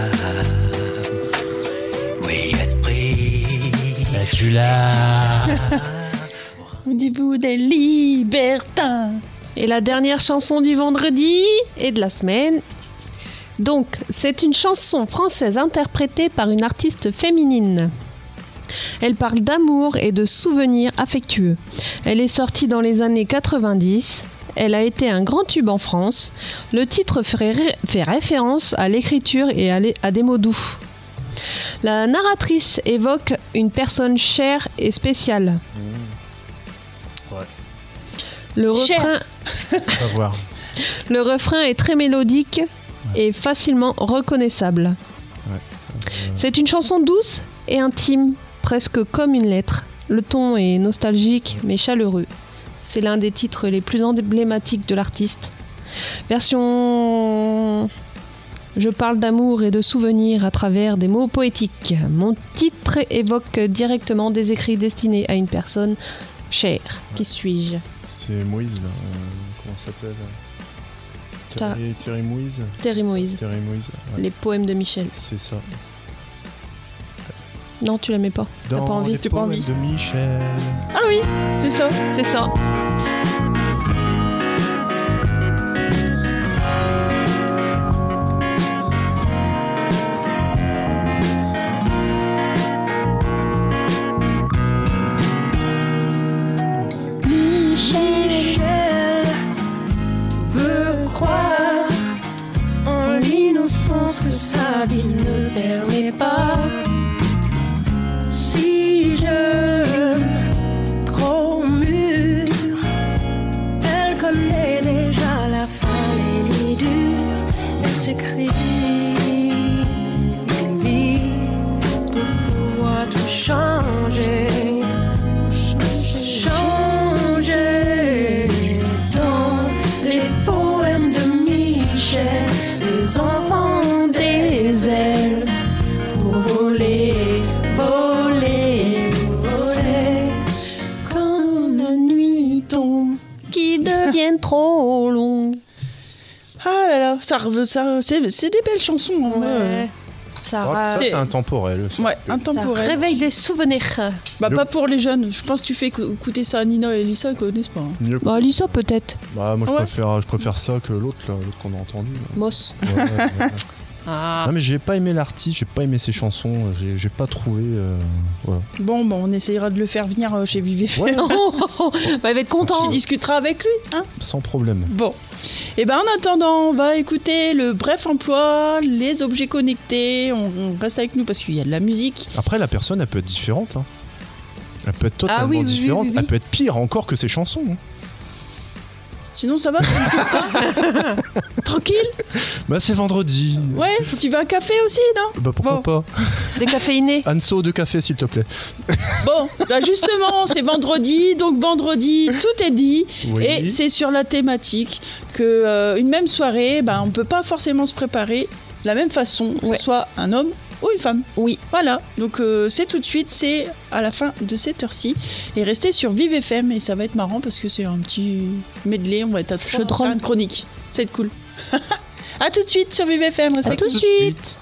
Oui, esprit. Es-tu là? Rendez-vous des libertins. Et la dernière chanson du vendredi et de la semaine. Donc, c'est une chanson française interprétée par une artiste féminine. Elle parle d'amour et de souvenirs affectueux. Elle est sortie dans les années 90. Elle a été un grand tube en France. Le titre fait référence à l'écriture et à des mots doux. La narratrice évoque une personne chère et spéciale. Ouais. Le refrain... On va voir. Le refrain est très mélodique et facilement reconnaissable. C'est une chanson douce et intime, presque comme une lettre. Le ton est nostalgique mais chaleureux. C'est l'un des titres les plus emblématiques de l'artiste. Version... Je parle d'amour et de souvenirs à travers des mots poétiques. Mon titre évoque directement des écrits destinés à une personne chère. Qui suis-je ? C'est Moïse, là. Comment ça s'appelle Thierry Moïse. Thierry Moïse. Thierry Moïse. Ouais. Les poèmes de Michel. C'est ça. Non, tu l'aimais pas. T'as pas envie. T'as pas envie de Michel. Ah oui, c'est ça. C'est ça. Michel veut croire en l'innocence que sa vie ne permet pas. Si jeune, trop mûre, elle connaît déjà la fin, les nuits dures. Elle s'écrit une vie pour pouvoir tout changer. Les enfants des ailes pour voler, voler, voler. Quand la nuit tombe, Qui deviennent trop longues. Ah là là, c'est des belles chansons. En vrai. Ouais. Ça, C'est intemporel. ça. Ouais, ça intemporel. réveille des souvenirs. Bah pas pour les jeunes. Je pense que tu fais écouter ça à Nina et Lisa, ils connaissent pas. Hein. Mieux que- Bah, Lisa peut-être. Bah, moi, Ouais. je préfère ça que l'autre, là, l'autre qu'on a entendu. là. Moss. Ouais, ouais, ouais. Ah. Non, mais j'ai pas aimé l'artiste, j'ai pas aimé ses chansons, j'ai pas trouvé. Voilà. Bon, on essayera de le faire venir chez Vivé. Ouais, Bah, il va être content. Tu discuteras avec lui, hein. sans problème. Bon. Et ben en attendant, on va écouter le bref emploi, les objets connectés. On reste avec nous parce qu'il y a de la musique. Après, la personne, elle peut être différente. Hein. Elle peut être totalement oui, oui, différente. oui, oui. Elle peut être pire encore que ses chansons. Hein. Sinon, ça va? Tranquille? Bah, c'est vendredi. Ouais, tu veux un café aussi, non? Bah, pourquoi pas. Décaféiné. Anso, 2 cafés, s'il te plaît. Bon, bah justement, c'est vendredi, donc vendredi, tout est dit. Oui. Et c'est sur la thématique que une même soirée, on peut pas forcément se préparer de la même façon, que Ouais. ce soit un homme ou une femme. Oui. Voilà, donc c'est tout de suite, c'est à la fin de cette heure-ci. Et restez sur Vive FM, et ça va être marrant parce que c'est un petit medley, on va être à 3 Chaudron. faire une chronique. Ça va être cool. A tout de suite sur Vive FM, restez À tout de suite.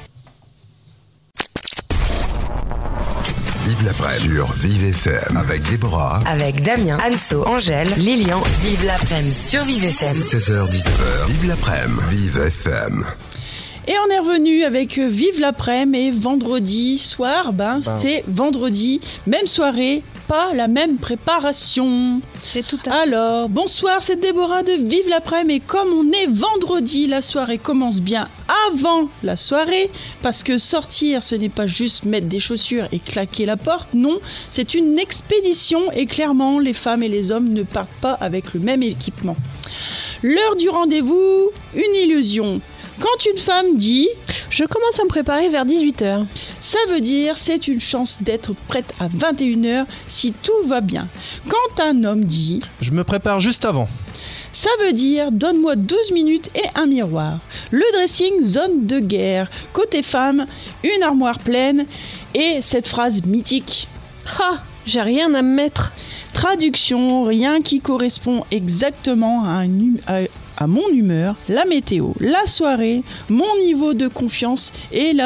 Vive l'après-midi sur Vive FM avec Déborah. Avec Damien, Anso, Angèle, Lilian. Vive l'après-midi sur Vive FM. 16h-19h. Vive l'après-midi. Vive FM. Et on est revenu avec Vive l'après-midi, et vendredi soir, c'est vendredi, même soirée, pas la même préparation. C'est tout à Alors, bonsoir, c'est Déborah de Vive l'après-midi, et comme on est vendredi, la soirée commence bien avant la soirée, parce que sortir, ce n'est pas juste mettre des chaussures et claquer la porte, non, c'est une expédition, et clairement, les femmes et les hommes ne partent pas avec le même équipement. L'heure du rendez-vous, une illusion. Quand une femme dit Je commence à me préparer vers 18h. ça veut dire c'est une chance d'être prête à 21h si tout va bien. Quand un homme dit Je me prépare juste avant. ça veut dire donne-moi 12 minutes et un miroir. Le dressing, zone de guerre. Côté femme, une armoire pleine et cette phrase mythique. Ah, j'ai rien à me mettre. Traduction, rien qui correspond exactement à à mon humeur, la météo, la soirée, mon niveau de confiance et la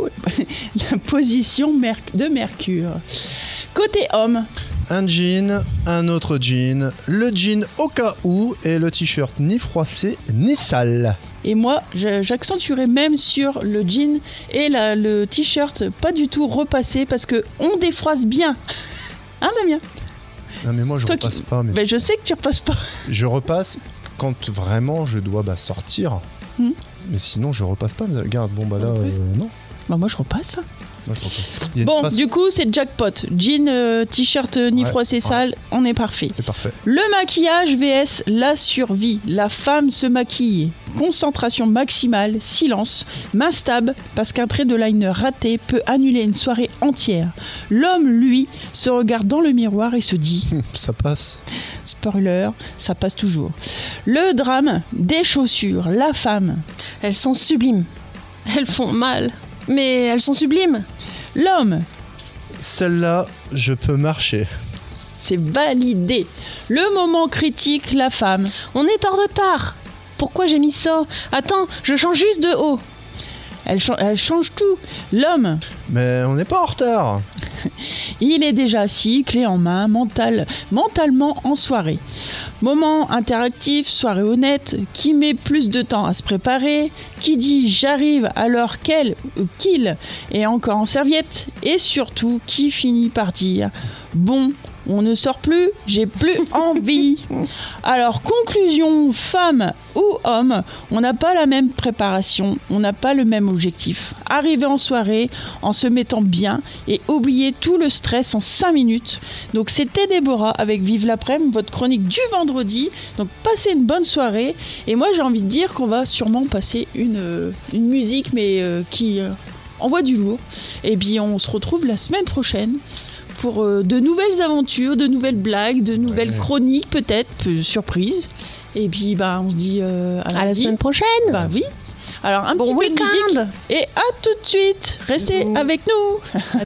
position de Mercure. Côté homme, un jean, un autre jean, le jean au cas où et le t-shirt ni froissé ni sale. Et moi, j'accentuerai même sur le jean et le t-shirt pas du tout repassé parce que on défroisse bien. Hein, Damien? Non mais moi je repasse pas. Mais je sais que tu repasses pas. Je repasse quand vraiment je dois sortir. Mais sinon je repasse pas. Regarde, bon bah là non. Bah moi je repasse. Moi, je repasse. Bon, du coup c'est jackpot. Jean, t-shirt ni froissé sale, on est parfait. C'est parfait. Le maquillage vs la survie. La femme se maquille. Concentration maximale, silence, main stable parce qu'un trait de liner raté peut annuler une soirée entière. L'homme, lui, se regarde dans le miroir et se dit ça passe. Spoiler, ça passe toujours. Le drame des chaussures. La femme. Elles sont sublimes. Elles font mal. Mais elles sont sublimes. L'homme. Celle-là, je peux marcher. C'est validé. Le moment critique, la femme. On est hors de retard. Pourquoi j'ai mis ça? Attends, je change juste de haut. Elle change tout. L'homme. Mais on n'est pas en retard. Il est déjà assis, clé en main, mentalement en soirée. Moment interactif, soirée honnête, qui met plus de temps à se préparer, qui dit j'arrive alors qu'il est encore en serviette, et surtout qui finit par dire bon, on ne sort plus, j'ai plus envie. Alors, conclusion, femme ou homme, on n'a pas la même préparation, on n'a pas le même objectif. Arriver en soirée en se mettant bien et oublier tout le stress en 5 minutes. Donc, c'était Déborah avec Vive l'après-midi, votre chronique du vendredi. Donc, passez une bonne soirée. Et moi, j'ai envie de dire qu'on va sûrement passer une musique, mais qui envoie du lourd. Et puis, on se retrouve la semaine prochaine pour de nouvelles aventures, de nouvelles blagues, de nouvelles chroniques peut-être, surprise. Et puis on se dit à la semaine prochaine. Bah oui. Alors un bon petit week-end. Peu de musique et à tout de suite. Restez avec nous.